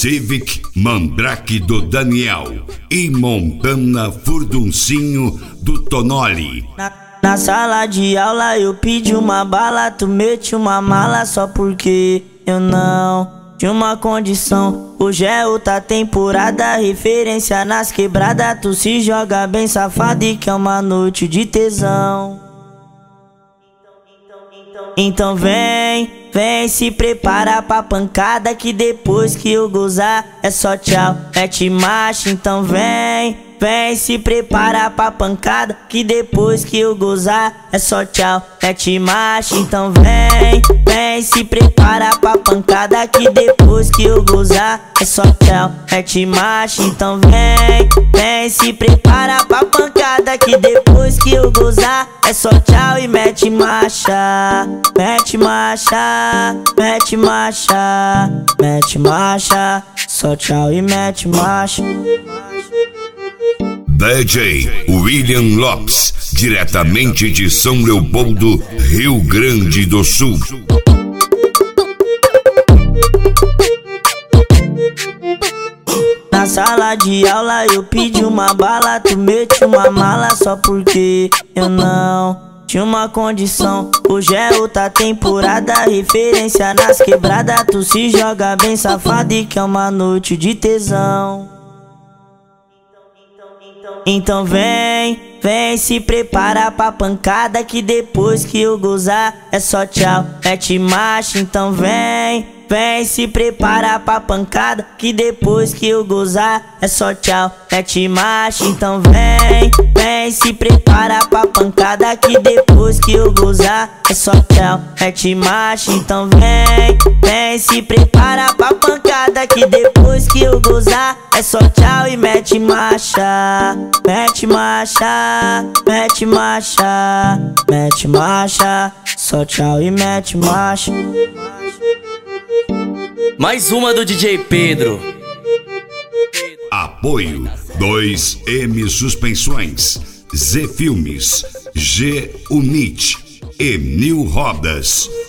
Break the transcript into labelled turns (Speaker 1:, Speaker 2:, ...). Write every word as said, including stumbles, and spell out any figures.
Speaker 1: Civic Mandrake do Daniel e Montana Furduncinho do Tonoli.
Speaker 2: Na, na sala de aula eu pedi uma bala, tu mete uma mala só porque eu não tinha uma condição. Hoje é outra temporada, referência nas quebradas. Tu se joga bem safado e que é uma noite de tesão. Então vem, vem se prepara pra pancada, que depois que eu gozar é só tchau, mete marcha. Então vem, vem se prepara pra pancada, que depois que eu gozar é só tchau, mete marcha. Então vem, vem se prepara pra pancada, que depois que eu gozar é só tchau, mete marcha. Então vem, vem se prepara pra pancada, que depois que eu gozar é só tchau e mete marcha. Mete marcha, mete marcha, mete marcha, só tchau e mete marcha.
Speaker 1: D J William Lopes, diretamente de São Leopoldo, Rio Grande do Sul.
Speaker 2: Na sala de aula eu pedi uma bala, tu mete uma mala só porque eu não tinha uma condição. Hoje é outra temporada, referência nas quebradas. Tu se joga bem safado e que é uma noite de tesão. Então vem, vem se prepara pra pancada, que depois que eu gozar é só tchau, mete marcha. Então vem, vem se prepara pra pancada, que depois que eu gozar é só tchau, mete marcha. Então vem, vem se prepara pra pancada, que depois que eu gozar é só tchau, mete marcha. Então vem, vem se prepara pra pancada, que depois que eu gozar é só tchau e mete marcha. Mete marcha, mete marcha, mete marcha, só tchau e mete marcha.
Speaker 3: Mais uma do D J Pedro.
Speaker 1: Apoio dois M Suspensões, Z Filmes, G Unit e Mil Rodas.